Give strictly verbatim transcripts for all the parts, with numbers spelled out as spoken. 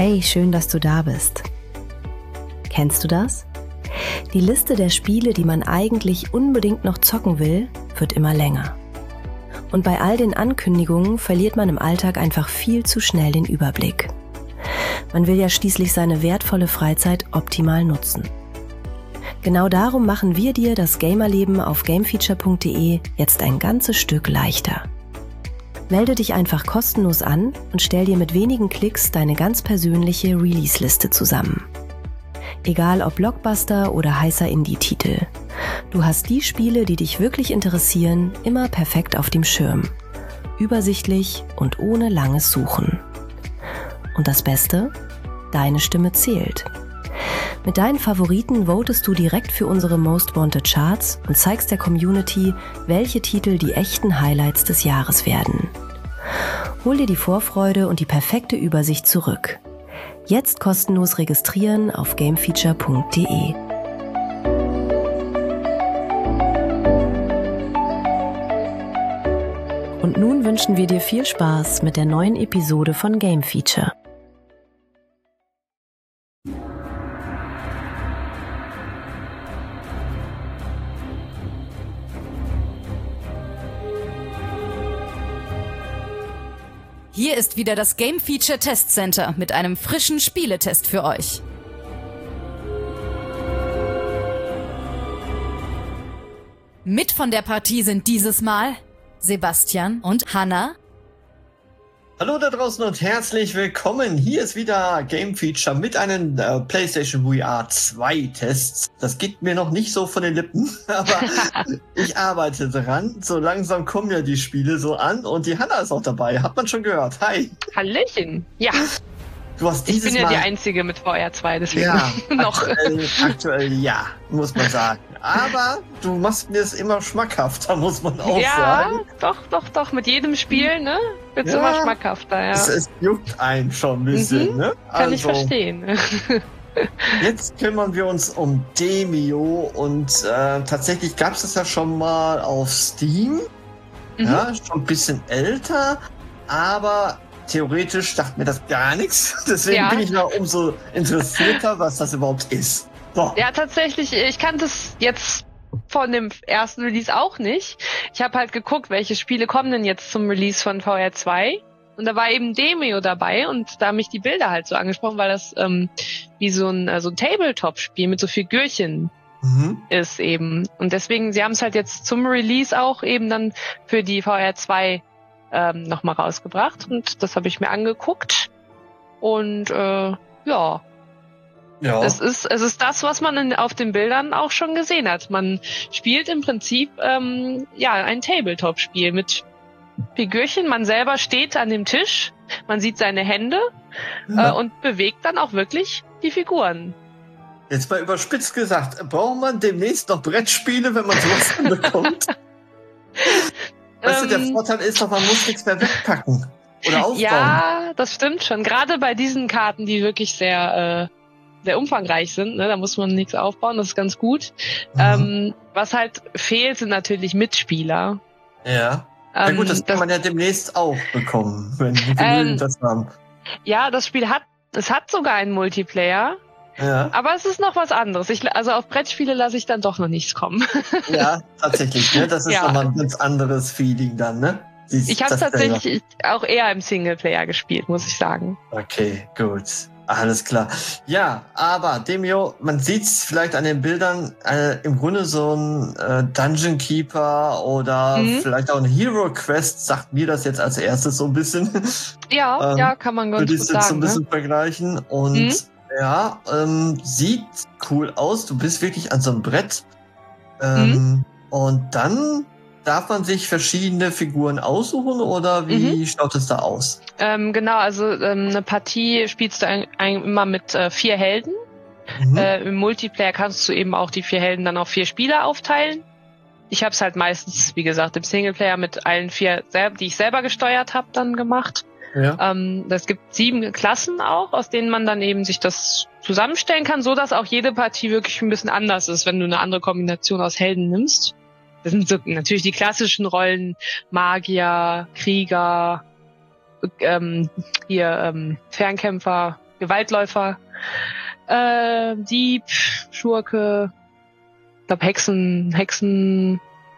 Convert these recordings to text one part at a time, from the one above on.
Hey, schön, dass du da bist. Kennst du das? Die Liste der Spiele, die man eigentlich unbedingt noch zocken will, wird immer länger. Und bei all den Ankündigungen verliert man im Alltag einfach viel zu schnell den Überblick. Man will ja schließlich seine wertvolle Freizeit optimal nutzen. Genau darum machen wir dir das Gamerleben auf gamefeature punkt de jetzt ein ganzes Stück leichter. Melde dich einfach kostenlos an und stell dir mit wenigen Klicks deine ganz persönliche Release-Liste zusammen. Egal ob Blockbuster oder heißer Indie-Titel. Du hast die Spiele, die dich wirklich interessieren, immer perfekt auf dem Schirm. Übersichtlich und ohne langes Suchen. Und das Beste? Deine Stimme zählt. Mit deinen Favoriten votest du direkt für unsere Most Wanted Charts und zeigst der Community, welche Titel die echten Highlights des Jahres werden. Hol dir die Vorfreude und die perfekte Übersicht zurück. Jetzt kostenlos registrieren auf gamefeature punkt de. Und nun wünschen wir dir viel Spaß mit der neuen Episode von Game Feature. Hier ist wieder das Game Feature Test Center mit einem frischen Spieletest für euch. Mit von der Partie sind dieses Mal Sebastian und Hanna. Hallo da draußen und herzlich willkommen. Hier ist wieder Game Feature mit einem äh, PlayStation V R zwei Tests. Das geht mir noch nicht so von den Lippen, aber ich arbeite dran. So langsam kommen ja die Spiele so an und die Hanna ist auch dabei. Hat man schon gehört. Hi. Hallöchen. Ja. Du hast dieses ich bin ja Mal... die Einzige mit V R zwei, deswegen ja, noch. Aktuell, aktuell ja, muss man sagen. Aber du machst mir es immer schmackhafter, muss man auch ja, sagen. Ja, doch, doch, doch. Mit jedem Spiel, ne? Wird es ja, immer schmackhafter, ja. Es, es juckt einen schon ein bisschen, mhm, ne? Kann also, ich verstehen. Jetzt kümmern wir uns um Demeo und äh, tatsächlich gab es das ja schon mal auf Steam. Mhm. Ja, schon ein bisschen älter, aber theoretisch sagt mir das gar nichts. Deswegen ja. bin ich noch umso interessierter, was das überhaupt ist. So. Ja, tatsächlich, ich kannte es jetzt von dem ersten Release auch nicht. Ich habe halt geguckt, welche Spiele kommen denn jetzt zum Release von V R zwei. Und da war eben Demeo dabei und da haben mich die Bilder halt so angesprochen, weil das ähm, wie so ein, äh, so ein Tabletop-Spiel mit so Figürchen mhm. ist eben. Und deswegen, sie haben es halt jetzt zum Release auch eben dann für die V R zwei ähm, nochmal rausgebracht. Und das habe ich mir angeguckt. Und äh, ja... Ja. Es ist, es ist das, was man in, auf den Bildern auch schon gesehen hat. Man spielt im Prinzip ähm, ja ein Tabletop-Spiel mit Figürchen. Man selber steht an dem Tisch, man sieht seine Hände ja. äh, und bewegt dann auch wirklich die Figuren. Jetzt mal überspitzt gesagt, braucht man demnächst noch Brettspiele, wenn man sowas bekommt? Weißt du, der Vorteil ist doch, man muss nichts mehr wegpacken oder aufbauen. Ja, das stimmt schon. Gerade bei diesen Karten, die wirklich sehr... Äh, sehr umfangreich sind, ne? Da muss man nichts aufbauen, das ist ganz gut. Mhm. Ähm, was halt fehlt, sind natürlich Mitspieler. Ja. Ähm, ja gut, das kann das, man ja demnächst auch bekommen, wenn die ähm, das haben. Ja, das Spiel hat, es hat sogar einen Multiplayer, ja. aber es ist noch was anderes. Ich, also auf Brettspiele lasse ich dann doch noch nichts kommen. Ja, tatsächlich, ne? Das ist ja. nochmal ein ganz anderes Feeling dann, ne? Siehst, ich habe es tatsächlich auch eher im Singleplayer gespielt, muss ich sagen. Okay, gut. Alles klar. Ja, aber Demeo, man sieht es vielleicht an den Bildern, äh, im Grunde so ein äh, Dungeon Keeper oder mhm. vielleicht auch ein Hero Quest, sagt mir das jetzt als erstes so ein bisschen. Ja, ähm, ja, kann man ganz gut sagen. Würde ich jetzt so ein bisschen ne? vergleichen. Und mhm. ja, ähm, sieht cool aus. Du bist wirklich an so einem Brett. Ähm, mhm. Und dann darf man sich verschiedene Figuren aussuchen oder wie mhm. schaut es da aus? Ähm, genau, also ähm, eine Partie spielst du ein, ein, immer mit äh, vier Helden. Mhm. Äh, Im Multiplayer kannst du eben auch die vier Helden dann auf vier Spieler aufteilen. Ich habe es halt meistens, wie gesagt, im Singleplayer mit allen vier, die ich selber gesteuert habe, dann gemacht. Ja. Ähm, es gibt sieben Klassen auch, aus denen man dann eben sich das zusammenstellen kann, so dass auch jede Partie wirklich ein bisschen anders ist, wenn du eine andere Kombination aus Helden nimmst. Das sind so natürlich die klassischen Rollen, Magier, Krieger, ähm, hier ähm, Fernkämpfer, Gewaltläufer, äh, Dieb, Schurke, ich glaube Hexen, Hexen,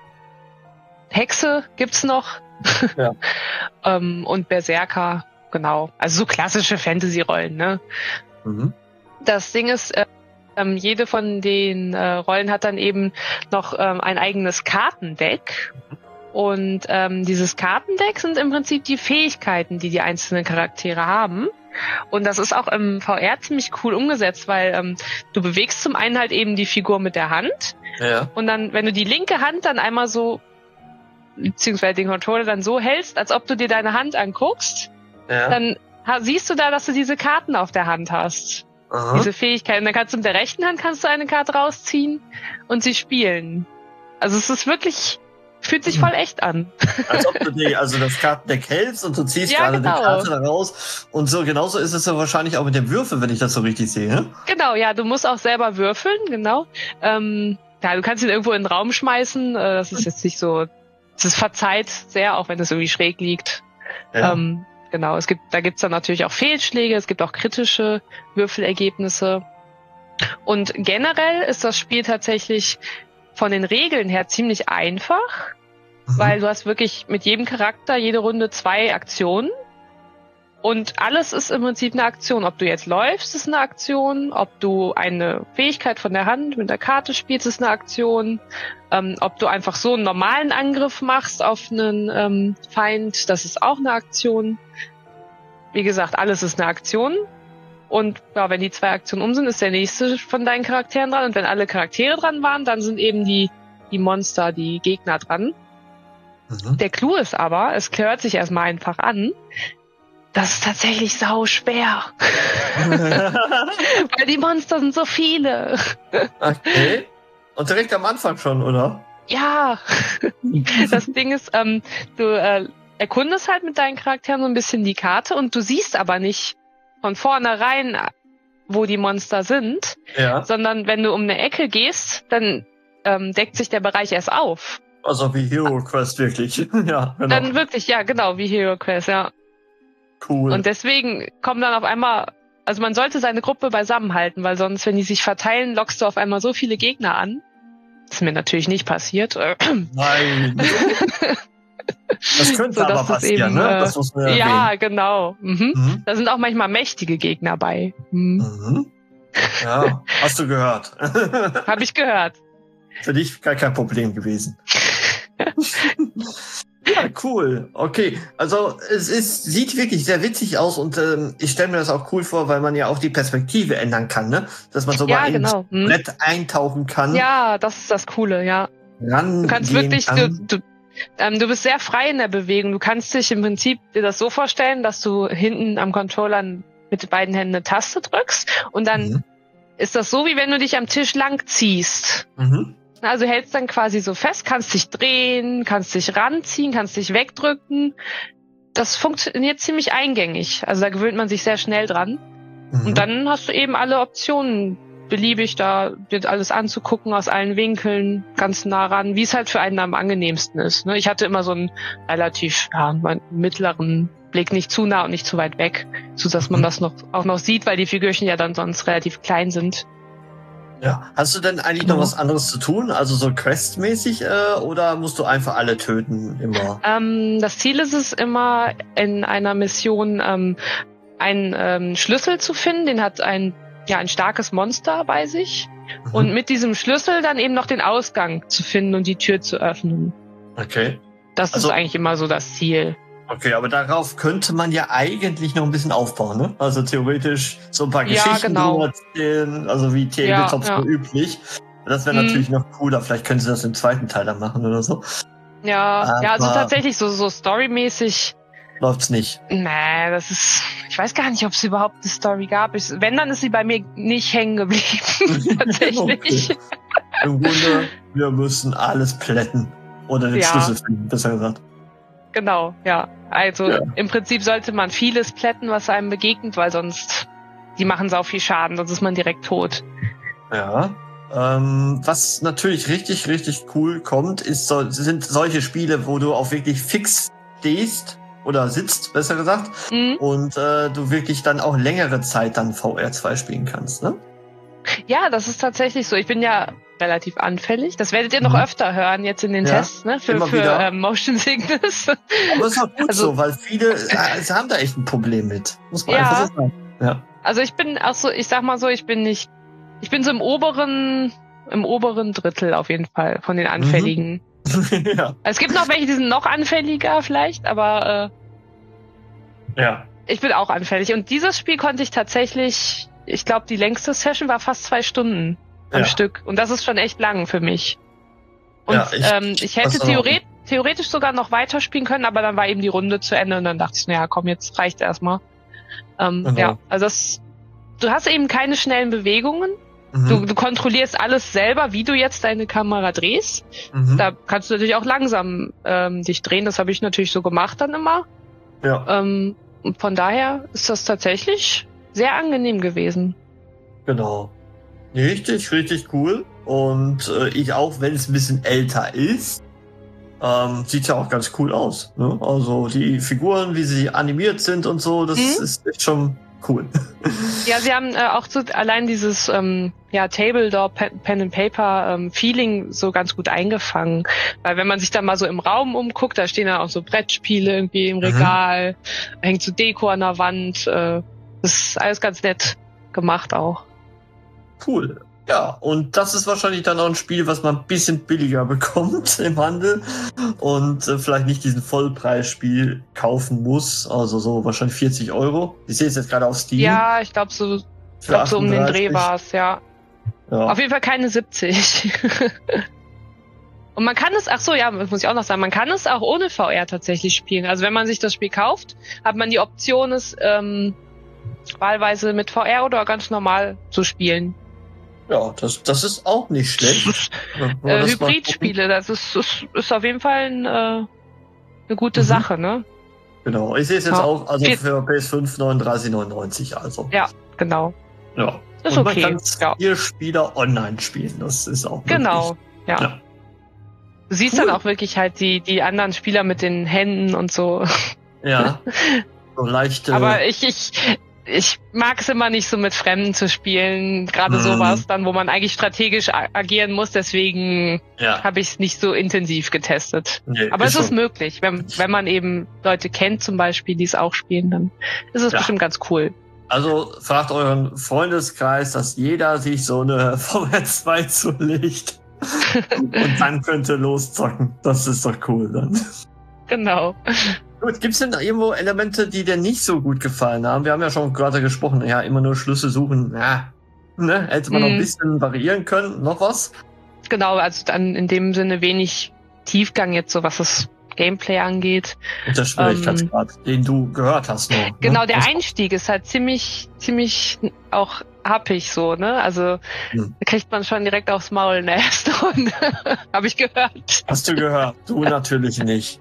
Hexe gibt's noch. Ja. ähm, und Berserker, genau. Also so klassische Fantasy-Rollen, ne? Mhm. Das Ding ist, äh, ähm, jede von den äh, Rollen hat dann eben noch ähm, ein eigenes Kartendeck. Und ähm, dieses Kartendeck sind im Prinzip die Fähigkeiten, die die einzelnen Charaktere haben. Und das ist auch im V R ziemlich cool umgesetzt, weil ähm, du bewegst zum einen halt eben die Figur mit der Hand. Ja. Und dann, wenn du die linke Hand dann einmal so, beziehungsweise den Controller dann so hältst, als ob du dir deine Hand anguckst, Ja. dann ha- siehst du da, dass du diese Karten auf der Hand hast. Aha. Diese Fähigkeiten. Dann kannst du mit der rechten Hand kannst du eine Karte rausziehen und sie spielen. Also es ist wirklich, fühlt sich voll echt an. Als ob du die, also das Kartendeck hältst und du ziehst Ja, gerade genau. die Karte da raus. Und so genauso ist es ja wahrscheinlich auch mit dem Würfel, wenn ich das so richtig sehe. Ne? Genau, ja, du musst auch selber würfeln, genau. Ähm, ja, du kannst ihn irgendwo in den Raum schmeißen. Äh, das ist jetzt nicht so, es ist verzeiht sehr, auch wenn es irgendwie schräg liegt. Ja. Ähm, genau, es gibt, da gibt's dann natürlich auch Fehlschläge, es gibt auch kritische Würfelergebnisse. Und generell ist das Spiel tatsächlich von den Regeln her ziemlich einfach, Mhm. weil du hast wirklich mit jedem Charakter jede Runde zwei Aktionen. Und alles ist im Prinzip eine Aktion. Ob du jetzt läufst, ist eine Aktion. Ob du eine Fähigkeit von der Hand mit der Karte spielst, ist eine Aktion. Ähm, ob du einfach so einen normalen Angriff machst auf einen ähm, Feind, das ist auch eine Aktion. Wie gesagt, alles ist eine Aktion. Und ja, wenn die zwei Aktionen um sind, ist der nächste von deinen Charakteren dran. Und wenn alle Charaktere dran waren, dann sind eben die, die Monster, die Gegner dran. Mhm. Der Clou ist aber, es hört sich erstmal einfach an, das ist tatsächlich sau schwer. Weil die Monster sind so viele. Okay. Und direkt am Anfang schon, oder? Ja. Das Ding ist, ähm, du äh, erkundest halt mit deinen Charakteren so ein bisschen die Karte und du siehst aber nicht von vornherein, wo die Monster sind, Ja. sondern wenn du um eine Ecke gehst, dann ähm, deckt sich der Bereich erst auf. Also wie Hero Quest wirklich. Ja, genau. Dann wirklich, ja, genau, wie Hero Quest, ja. Cool. Und deswegen kommen dann auf einmal, also man sollte seine Gruppe beisammenhalten, weil sonst, wenn die sich verteilen, lockst du auf einmal so viele Gegner an. Das ist mir natürlich nicht passiert. Nein. Das könnte So, aber dass das passieren, eben, ne? äh, Das muss man ja Ja, erwähnen. genau. Mhm. Mhm. Da sind auch manchmal mächtige Gegner bei. Mhm. Mhm. Ja, hast du gehört. Habe ich gehört. Für dich gar kein Problem gewesen. Ja, cool. Okay, also es ist, sieht wirklich sehr witzig aus und ähm, ich stelle mir das auch cool vor, weil man ja auch die Perspektive ändern kann, ne? Dass man so Ja, mal genau. ins Mhm. Brett eintauchen kann. Ja, das ist das Coole, ja. Ran Du kannst gehen wirklich, du, kann. du, ähm, du bist sehr frei in der Bewegung. Du kannst dich im Prinzip dir das so vorstellen, dass du hinten am Controller mit beiden Händen eine Taste drückst und dann Mhm. ist das so, wie wenn du dich am Tisch lang ziehst. Mhm. Also hältst dann quasi so fest, kannst dich drehen, kannst dich ranziehen, kannst dich wegdrücken. Das funktioniert ziemlich eingängig. Also da gewöhnt man sich sehr schnell dran. Mhm. Und dann hast du eben alle Optionen beliebig da, dir alles anzugucken aus allen Winkeln, ganz nah ran, wie es halt für einen am angenehmsten ist. Ne? Ich hatte immer so einen relativ ja, mittleren Blick, nicht zu nah und nicht zu weit weg, so dass man Mhm. das noch auch noch sieht, weil die Figürchen ja dann sonst relativ klein sind. Ja. Hast du denn eigentlich Genau. noch was anderes zu tun? Also so questmäßig äh, oder musst du einfach alle töten immer? Ähm, das Ziel ist es immer, in einer Mission ähm, einen ähm, Schlüssel zu finden. Den hat ein, ja, ein starkes Monster bei sich. Mhm. Und mit diesem Schlüssel dann eben noch den Ausgang zu finden und die Tür zu öffnen. Okay. Das Also- ist eigentlich immer so das Ziel. Okay, aber darauf könnte man ja eigentlich noch ein bisschen aufbauen, ne? Also theoretisch so ein paar Ja, Geschichten genau. drüber erzählen, also wie Tabletop Ja, ja. so üblich. Das wäre Mhm. natürlich noch cooler. Vielleicht können sie das im zweiten Teil dann machen oder so. Ja, ja, also Aber- tatsächlich so, so storymäßig, Läuft's nicht. nee, das ist, ich weiß gar nicht, ob es überhaupt eine Story gab. Ich, wenn, dann ist sie bei mir nicht hängen geblieben, tatsächlich. Okay. Im Grunde, wir müssen alles plätten. Oder den Ja. Schlüssel finden, besser gesagt. Genau, ja. Also Ja. im Prinzip sollte man vieles plätten, was einem begegnet, weil sonst, die machen sau viel Schaden, sonst ist man direkt tot. Ja. Ähm, was natürlich richtig, richtig cool kommt, ist so, sind solche Spiele, wo du auch wirklich fix stehst oder sitzt, besser gesagt, Mhm. und äh, du wirklich dann auch längere Zeit dann V R zwei spielen kannst, ne? Ja, das ist tatsächlich so. Ich bin ja relativ anfällig. Das werdet ihr noch Mhm. öfter hören jetzt in den Ja, Tests, ne? Für, immer für wieder. ähm, Motion Sickness. Aber ist auch gut Also- so, weil viele äh, sie haben da echt ein Problem mit. Muss man Ja. einfach so sagen. Ja. Also ich bin auch so, ich sag mal so, ich bin nicht, ich bin so im oberen, im oberen Drittel auf jeden Fall von den Anfälligen. ja. Es gibt noch welche, die sind noch anfälliger vielleicht, aber äh, Ja. ich bin auch anfällig. Und dieses Spiel konnte ich tatsächlich, ich glaube, die längste Session war fast zwei Stunden am Ja. Stück. Und das ist schon echt lang für mich. Und Ja, ich- ähm, ich hätte das auch. theoret theoretisch sogar noch weiterspielen können, aber dann war eben die Runde zu Ende und dann dachte ich, naja, komm, jetzt reicht erstmal. Ähm, Genau. Ja, also das, du hast eben keine schnellen Bewegungen. Mhm. Du, du kontrollierst alles selber, wie du jetzt deine Kamera drehst. mhm. Da kannst du natürlich auch langsam ähm, dich drehen. Das habe ich natürlich so gemacht dann immer. Ja, Ähm, und von daher ist das tatsächlich sehr angenehm gewesen. genau. Richtig, richtig cool. Und äh, ich auch, wenn es ein bisschen älter ist, ähm, sieht ja auch ganz cool aus. Ne? Also die Figuren, wie sie animiert sind und so, das Mhm. ist echt schon cool. Ja, sie haben äh, auch so allein dieses ähm, ja, Tabletop, Pen, Pen and Paper ähm, Feeling so ganz gut eingefangen. Weil wenn man sich da mal so im Raum umguckt, da stehen dann auch so Brettspiele irgendwie im Regal, hängt so Deko an der Wand. Äh, das ist alles ganz nett gemacht auch. Cool. Ja, und das ist wahrscheinlich dann auch ein Spiel, was man ein bisschen billiger bekommt im Handel und äh, vielleicht nicht diesen Vollpreisspiel kaufen muss. Also so wahrscheinlich vierzig Euro. Ich sehe es jetzt gerade auf Steam. Ja, ich glaube so, ich für glaub, so um den achtunddreißig. Dreh war es, ja. Ja. Auf jeden Fall keine siebzig. Und man kann es, ach so, ja, das muss ich auch noch sagen, man kann es auch ohne V R tatsächlich spielen. Also wenn man sich das Spiel kauft, hat man die Option, es ähm, wahlweise mit V R oder ganz normal zu spielen. Ja, das, das ist auch nicht schlecht. Wollen wir Äh, das mal Hybridspiele, das ist, ist, ist auf jeden Fall ein, äh, eine gute Mhm. Sache, ne? gucken? Genau, ich sehe es jetzt Ja. auch, also Geht. für P S fünf neununddreißig neunundneunzig, also. Ja, genau. Ja. Ist Und okay, man kann ja. vier Spieler online spielen, das ist auch möglich. Genau, ja. Ja. Du siehst Cool. dann auch wirklich halt die, die anderen Spieler mit den Händen und so. Ja. So leichte. Aber ich, ich, ich mag es immer nicht so mit Fremden zu spielen, gerade Mhm. sowas dann, wo man eigentlich strategisch a- agieren muss, deswegen ja. habe ich es nicht so intensiv getestet. Nee, Aber es ist schon- möglich, wenn, wenn man eben Leute kennt zum Beispiel, die es auch spielen, dann ist es Ja. bestimmt ganz cool. Also fragt euren Freundeskreis, dass jeder sich so eine V R zwei zulegt. Und dann könnte loszocken. Das ist doch cool dann. Genau. Gut, gibt's denn da irgendwo Elemente, die dir nicht so gut gefallen haben? Wir haben ja schon gerade gesprochen, ja, immer nur Schlüssel suchen. Ja, ne? Hätte man noch ein Mhm. bisschen variieren können. Noch was? Genau, also dann in dem Sinne wenig Tiefgang jetzt so, was das Gameplay angeht. Und der Schwierigkeitsgrad, den du gehört hast noch. Ähm, Genau, ne? der Das- Einstieg ist halt ziemlich, ziemlich auch happig so, ne? Also Hm. da kriegt man schon direkt aufs Maul, ne? Und habe ich gehört. Hast du gehört? Du natürlich nicht.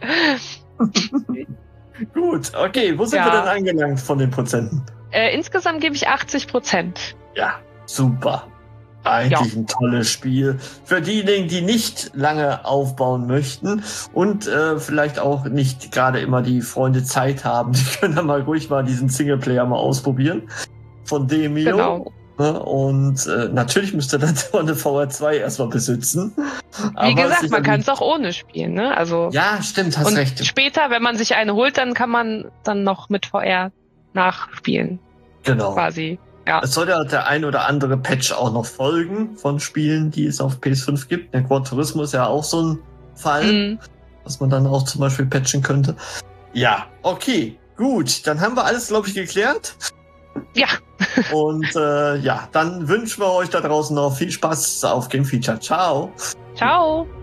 Gut, okay, wo sind Ja. wir denn angelangt von den Prozenten? Äh, insgesamt gebe ich achtzig Prozent. Ja, super. Eigentlich ein tolles Spiel. Für diejenigen, die nicht lange aufbauen möchten und äh, vielleicht auch nicht gerade immer die Freunde Zeit haben, die können dann mal ruhig mal diesen Singleplayer mal ausprobieren. Von Demio. Genau. Ne? Und äh, natürlich müsst ihr dann so eine V R zwei erstmal besitzen. Wie gesagt, man kann es auch ohne spielen, ne? Also Ja, stimmt, hast und recht. später, wenn man sich eine holt, dann kann man dann noch mit V R nachspielen, Genau. quasi. Es soll ja der ein oder andere Patch auch noch folgen von Spielen, die es auf P S fünf gibt. Der Gran Turismo ist ja auch so ein Fall, Mhm. was man dann auch zum Beispiel patchen könnte. Ja, okay, gut. Dann haben wir alles, glaube ich, geklärt. Ja, Und äh, ja, dann wünschen wir euch da draußen noch viel Spaß auf Game Feature. Ciao. ciao.